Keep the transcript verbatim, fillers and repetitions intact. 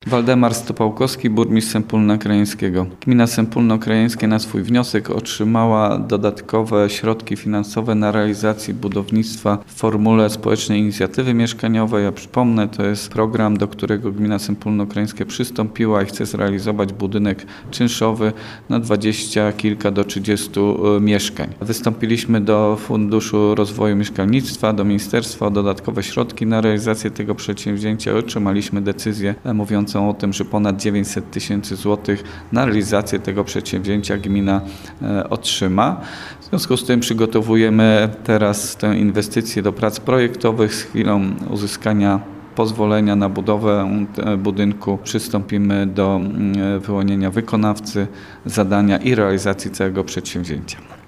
Waldemar Stopałkowski, burmistrz Sępólna Krajeńskiego. Gmina Sępólno Krajeńskie na swój wniosek otrzymała dodatkowe środki finansowe na realizację budownictwa w formule społecznej inicjatywy mieszkaniowej. Ja przypomnę, to jest program, do którego gmina Sępólno Krajeńskie przystąpiła i chce zrealizować budynek czynszowy na dwadzieścia kilka do trzydziestu mieszkań. Wystąpiliśmy do Funduszu Rozwoju Mieszkalnictwa, do ministerstwa o dodatkowe środki na realizację tego przedsięwzięcia. Otrzymaliśmy decyzję mówiącą o tym, że ponad dziewięćset tysięcy złotych na realizację tego przedsięwzięcia gmina otrzyma. W związku z tym przygotowujemy teraz tę inwestycję do prac projektowych. Z chwilą uzyskania pozwolenia na budowę budynku przystąpimy do wyłonienia wykonawcy zadania i realizacji całego przedsięwzięcia.